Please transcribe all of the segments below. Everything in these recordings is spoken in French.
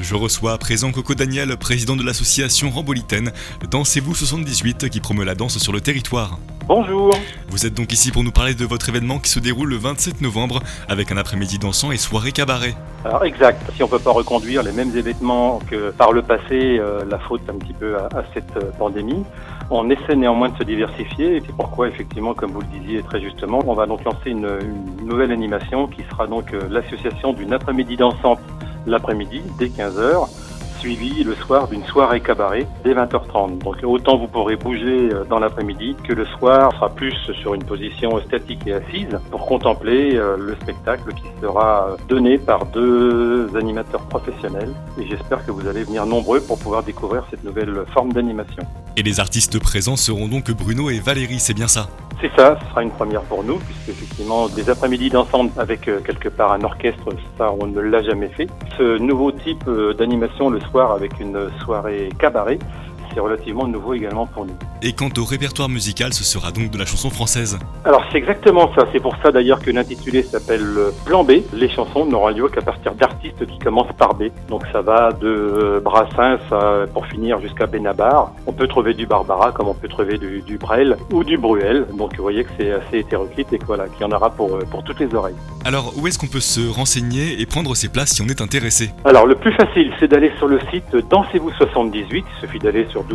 Je reçois à présent Coco Daniel, président de l'association Rambolitaine Dansez-vous 78 qui promeut la danse sur le territoire. Bonjour. Vous êtes donc ici pour nous parler de votre événement qui se déroule le 27 novembre avec un après-midi dansant et soirée cabaret. Alors exact, si on ne peut pas reconduire les mêmes événements que par le passé, la faute un petit peu à cette pandémie, on essaie néanmoins de se diversifier et c'est pourquoi effectivement, comme vous le disiez très justement, on va donc lancer une nouvelle animation qui sera donc l'association d'une après-midi dansante l'après-midi dès 15h, suivi le soir d'une soirée cabaret dès 20h30. Donc autant vous pourrez bouger dans l'après-midi que le soir sera plus sur une position statique et assise pour contempler le spectacle qui sera donné par deux animateurs professionnels. Et j'espère que vous allez venir nombreux pour pouvoir découvrir cette nouvelle forme d'animation. Et les artistes présents seront donc Bruno et Valérie, c'est bien ça? C'est ça, ce sera une première pour nous, puisque effectivement des après-midi dansants avec quelque part un orchestre, ça on ne l'a jamais fait. Ce nouveau type d'animation le soir avec une soirée cabaret, c'est relativement nouveau également pour nous. Et quant au répertoire musical, ce sera donc de la chanson française? Alors c'est exactement ça, c'est pour ça d'ailleurs que l'intitulé s'appelle Plan B. Les chansons n'auront lieu qu'à partir d'artistes qui commencent par B. Donc ça va de Brassens pour finir jusqu'à Benabar. On peut trouver du Barbara comme on peut trouver du Brel ou du Bruel. Donc vous voyez que c'est assez hétéroclite et voilà, qu'il y en aura pour toutes les oreilles. Alors où est-ce qu'on peut se renseigner et prendre ses places si on est intéressé? Alors le plus facile c'est d'aller sur le site Dansez-vous 78, il suffit d'aller sur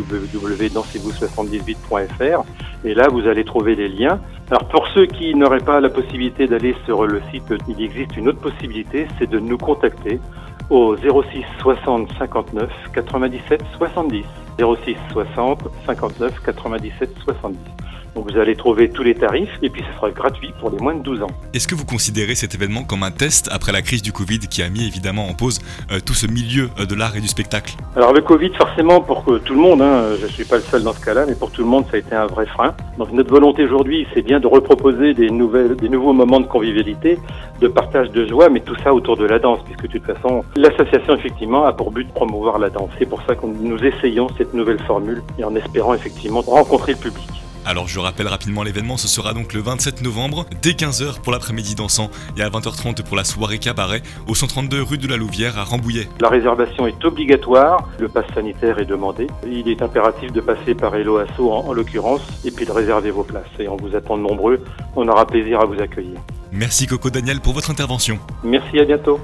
www.dansez-vous78.fr et là vous allez trouver les liens. Alors pour ceux qui n'auraient pas la possibilité d'aller sur le site, il existe une autre possibilité, c'est de nous contacter au 06 60 59 97 70. 06 60 59 97 70. Donc vous allez trouver tous les tarifs et puis ce sera gratuit pour les moins de 12 ans. Est-ce que vous considérez cet événement comme un test après la crise du Covid qui a mis évidemment en pause tout ce milieu de l'art et du spectacle? Alors le Covid forcément pour tout le monde, je ne suis pas le seul dans ce cas-là, mais pour tout le monde ça a été un vrai frein. Donc notre volonté aujourd'hui c'est bien de reproposer des nouveaux moments de convivialité, de partage de joie, mais tout ça autour de la danse, puisque de toute façon l'association effectivement a pour but de promouvoir la danse. C'est pour ça que nous essayons cette nouvelle formule et en espérant effectivement rencontrer le public. Alors je rappelle rapidement l'événement, ce sera donc le 27 novembre, dès 15h pour l'après-midi dansant et à 20h30 pour la soirée cabaret au 132 rue de la Louvière à Rambouillet. La réservation est obligatoire, le pass sanitaire est demandé. Il est impératif de passer par Hello Asso en l'occurrence et puis de réserver vos places. Et on vous attend nombreux, on aura plaisir à vous accueillir. Merci Coco Daniel pour votre intervention. Merci, à bientôt.